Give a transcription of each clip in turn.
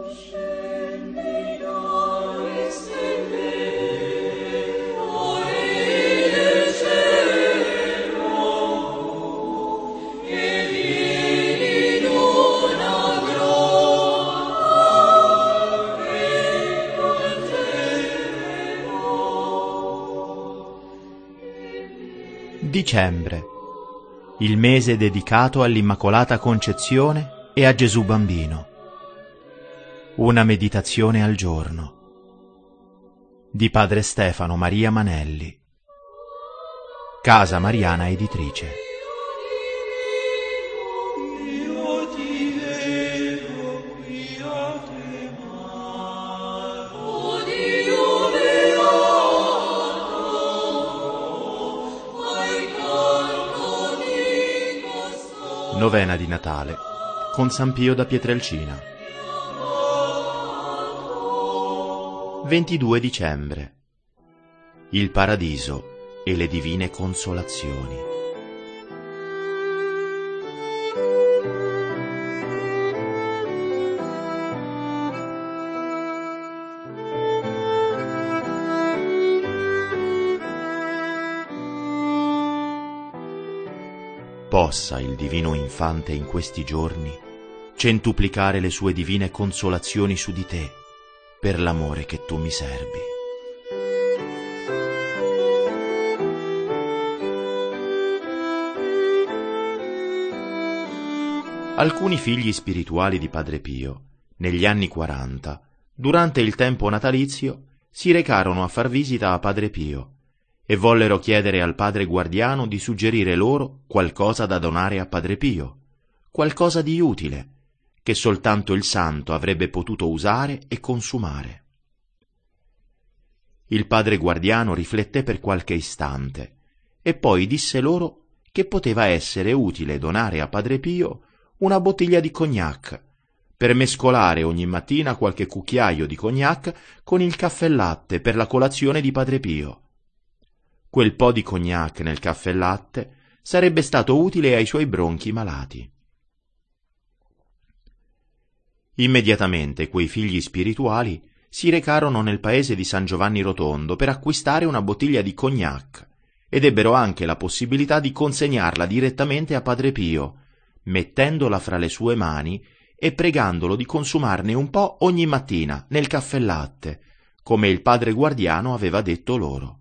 Dicembre, il mese dedicato all'Immacolata Concezione e a Gesù Bambino. Una meditazione al giorno di Padre Stefano Maria Manelli, Casa Mariana Editrice. Novena di Natale con San Pio da Pietrelcina. 22 dicembre. Il Paradiso e le Divine Consolazioni. Possa il Divino Infante in questi giorni centuplicare le sue divine consolazioni su di te, per l'amore che tu mi servi. Alcuni figli spirituali di Padre Pio, negli anni 40, durante il tempo natalizio, si recarono a far visita a Padre Pio e vollero chiedere al padre guardiano di suggerire loro qualcosa da donare a Padre Pio, qualcosa di utile, che soltanto il santo avrebbe potuto usare e consumare. Il padre guardiano rifletté per qualche istante e poi disse loro che poteva essere utile donare a Padre Pio una bottiglia di cognac, per mescolare ogni mattina qualche cucchiaio di cognac con il caffè latte per la colazione di Padre Pio. Quel po' di cognac nel caffè latte sarebbe stato utile ai suoi bronchi malati. Immediatamente quei figli spirituali si recarono nel paese di San Giovanni Rotondo per acquistare una bottiglia di cognac ed ebbero anche la possibilità di consegnarla direttamente a Padre Pio, mettendola fra le sue mani e pregandolo di consumarne un po' ogni mattina nel caffè latte, come il padre guardiano aveva detto loro.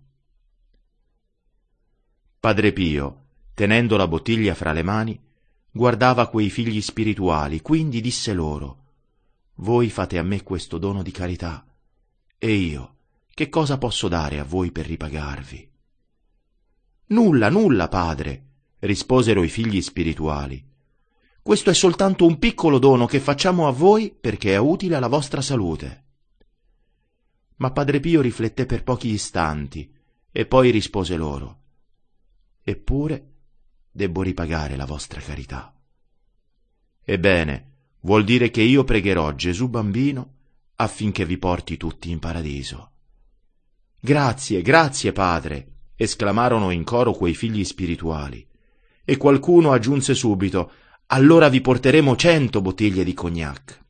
Padre Pio, tenendo la bottiglia fra le mani, guardava quei figli spirituali, quindi disse loro: «Voi fate a me questo dono di carità, e io che cosa posso dare a voi per ripagarvi?» «Nulla, nulla, padre», risposero i figli spirituali. «Questo è soltanto un piccolo dono che facciamo a voi perché è utile alla vostra salute». Ma Padre Pio rifletté per pochi istanti e poi rispose loro: «Eppure debbo ripagare la vostra carità. Ebbene, vuol dire che io pregherò Gesù Bambino affinché vi porti tutti in paradiso». «Grazie, grazie, padre», esclamarono in coro quei figli spirituali, e qualcuno aggiunse subito: «Allora vi porteremo 100 bottiglie di cognac».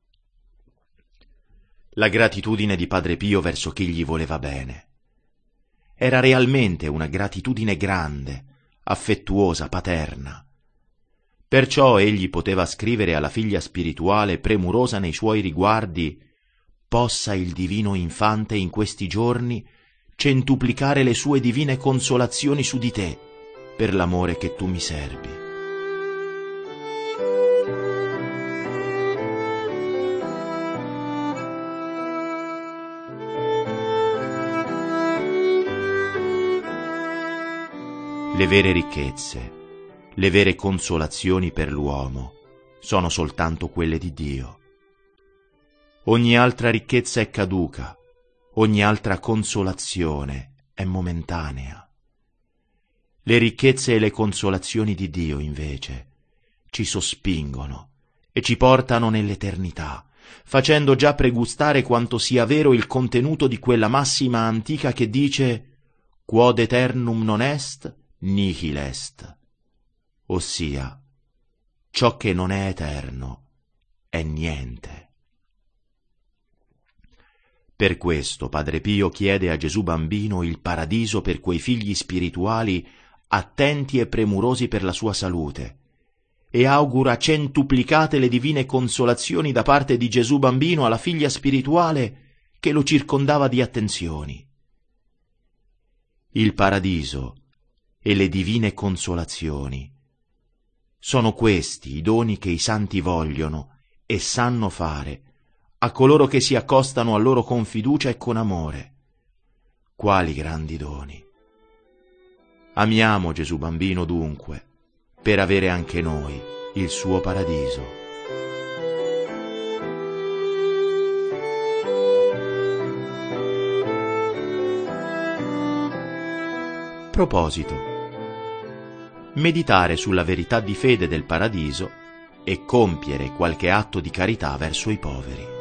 La gratitudine di Padre Pio verso chi gli voleva bene era realmente una gratitudine grande, affettuosa, paterna. Perciò egli poteva scrivere alla figlia spirituale, premurosa nei suoi riguardi: «Possa il Divino Infante in questi giorni centuplicare le sue divine consolazioni su di te, per l'amore che tu mi servi». Le vere ricchezze, le vere consolazioni per l'uomo sono soltanto quelle di Dio. Ogni altra ricchezza è caduca, ogni altra consolazione è momentanea. Le ricchezze e le consolazioni di Dio, invece, ci sospingono e ci portano nell'eternità, facendo già pregustare quanto sia vero il contenuto di quella massima antica che dice: «Quod eternum non est, nihil est», ossia ciò che non è eterno è niente. Per questo Padre Pio chiede a Gesù Bambino il paradiso per quei figli spirituali attenti e premurosi per la sua salute, e augura centuplicate le divine consolazioni da parte di Gesù Bambino alla figlia spirituale che lo circondava di attenzioni. Il paradiso e le divine consolazioni sono questi i doni che i santi vogliono e sanno fare a coloro che si accostano a loro con fiducia e con amore. Quali grandi doni! Amiamo Gesù Bambino dunque, per avere anche noi il suo paradiso. Proposito: meditare sulla verità di fede del paradiso e compiere qualche atto di carità verso i poveri.